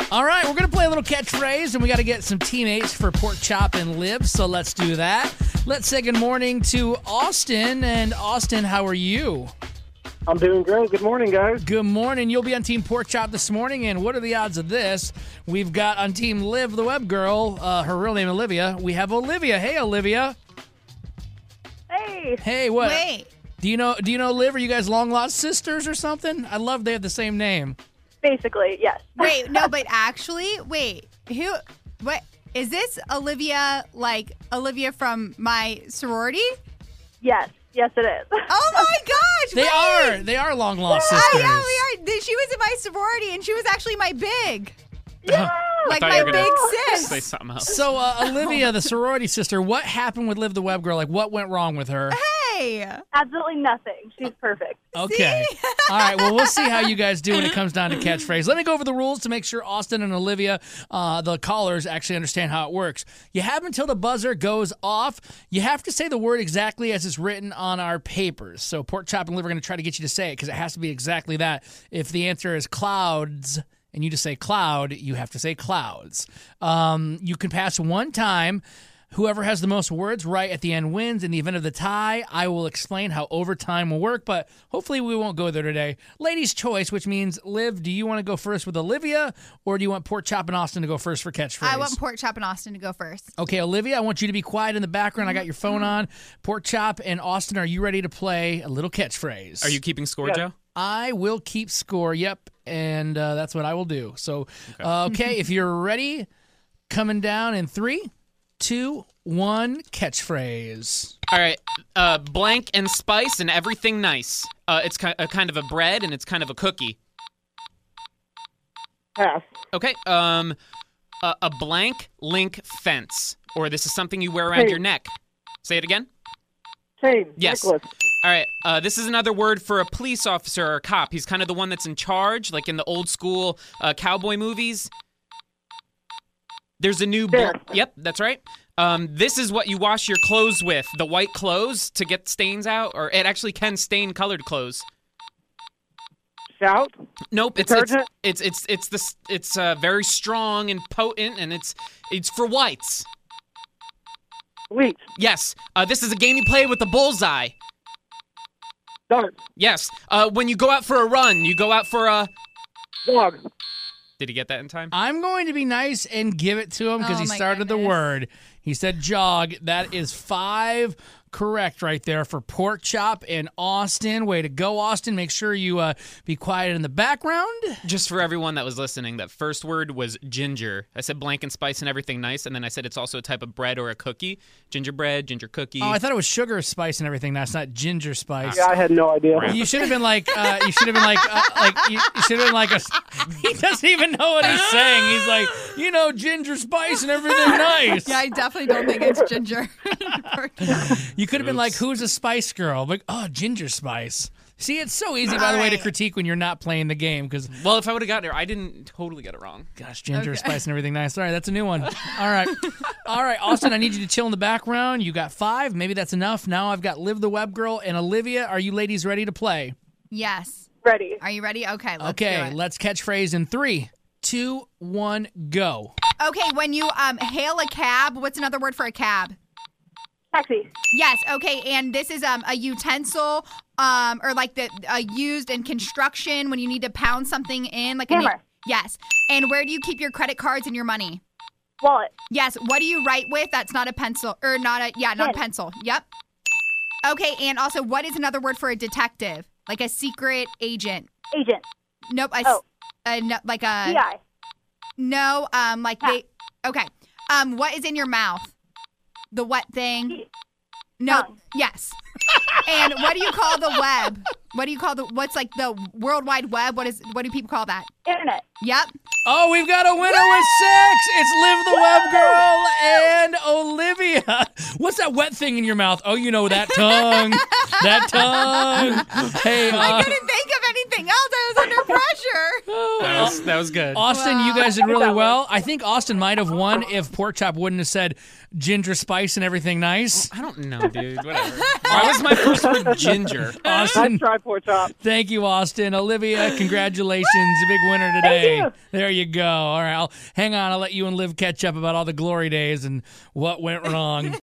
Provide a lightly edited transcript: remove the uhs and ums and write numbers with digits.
All right, we're going to play a little catchphrase, and we got to get some teammates for Pork Chop and Liv, so let's do that. Let's say good morning to Austin. And Austin, how are you? I'm doing great. Good morning, guys. Good morning. You'll be on Team Pork Chop this morning, and what are the odds of this? We've got on Team Liv, the web girl, her real name Olivia. We have Olivia. Hey, Olivia. Hey. Hey, what? Wait. Do you know Liv? Are you guys long-lost sisters or something? I love they have the same name. Basically, yes. Wait, no, but actually, what, is this Olivia, like Olivia from my sorority? Yes. Yes, it is. Oh my gosh, They are long-lost sisters. Oh, yeah, we are. She was in my sorority, and she was actually my big. Yeah. Like my big sis. Say something else. So, Olivia, the sorority sister, what happened with Liv the web girl? Like, what went wrong with her? Hey. Absolutely nothing. She's perfect. Okay. All right. Well, we'll see how you guys do when it comes down to catchphrase. Let me go over the rules to make sure Austin and Olivia, the callers, actually understand how it works. You have until the buzzer goes off. You have to say the word exactly as it's written on our papers. So Pork Chop and Liv are going to try to get you to say it because it has to be exactly that. If the answer is clouds and you just say cloud, you have to say clouds. You can pass one time. Whoever has the most words right at the end wins. In the event of the tie, I will explain how overtime will work, but hopefully we won't go there today. Ladies' choice, which means, Liv, do you want to go first with Olivia, or do you want Pork Chop and Austin to go first for catchphrase? I want Pork Chop and Austin to go first. Okay, Olivia, I want you to be quiet in the background. I got your phone on. Pork Chop and Austin, are you ready to play a little catchphrase? Are you keeping score, Yes. Joe? I will keep score, yep, and that's what I will do. So, okay, if you're ready, coming down in 3, 2, 1, catchphrase. All right. Blank and spice and everything nice. It's kind of a bread and it's kind of a cookie. Pass. Okay. A blank link fence. Or this is something you wear around Hey. your neck. Say it again. Chain. Yes. Necklace. All right. This is another word for a police officer or a cop. He's kind of the one that's in charge, like in the old school cowboy movies. There's a new... Sheriff. Yep, that's right. This is what you wash your clothes with. The white clothes to get stains out. Or it actually can stain colored clothes. Shout. Nope, it's Detergent? it's very strong and potent, and it's for whites. Bleach. Yes, this is a game you play with the bullseye. Dart. Yes, when you go out for a run, you go out for a... Dog. Did he get that in time? I'm going to be nice and give it to him because Oh, he my started the goodness. word. He said jog. That is 5 correct right there for Pork Chop and Austin. Way to go, Austin. Make sure you be quiet in the background. Just for everyone that was listening, that first word was ginger. I said blank and spice and everything nice, and then I said it's also a type of bread or a cookie. Gingerbread, ginger cookie. Oh, I thought it was sugar, spice, and everything. That's not ginger spice. Yeah, I had no idea. You should have been like, you should have been like a, he doesn't even know what he's saying. He's like, ginger spice and everything nice. Yeah, I definitely don't think it's ginger. You could have been like, who's a Spice Girl? Like, oh, Ginger Spice. See, it's so easy, by the way, to Right. critique when you're not playing the game because, Well, if I would have gotten there, I didn't totally get it wrong. gosh, Ginger Spice and everything nice. All right, that's a new one. All right. All right, Austin, I need you to chill in the background. You got 5. Maybe that's enough. Now I've got Liv the Web Girl and Olivia. Are you ladies ready to play? Yes. Ready. Are you ready? Okay, let's do Okay, it. let's catchphrase in 3, 2, 1, go. Okay, when you hail a cab, what's another word for a cab? Taxi. Yes, okay, and this is a utensil or like the used in construction when you need to pound something in. Like Hammer. Yes, and where do you keep your credit cards and your money? Wallet. Yes, what do you write with? That's not a pencil, or not a Pen. pencil. Yep. Okay, and also, what is another word for a detective? Like a secret agent? Agent. Nope. Like a PI. no. Like Pass. they. Okay. What is in your mouth? The wet thing. Teeth. No. Tongue. Yes. And what do you call the web? What do you call what's like the World Wide Web? What do people call that? Internet. Yep. Oh, we've got a winner with 6. It's Liv the Web Girl and Olivia. What's that wet thing in your mouth? Oh, that tongue. That tongue. Hey, I couldn't think of anything else. I was under pressure. That was good. Austin, you guys did really well. I think Austin might have won if Pork Chop wouldn't have said ginger spice and everything nice. I don't know, dude. Whatever. Why was my first word ginger? Austin, Nice try, Pork Chop. thank you, Austin. Olivia, congratulations. A big winner today. you. There you go. All right, hang on. I'll let you and Liv catch up about all the glory days and what went wrong.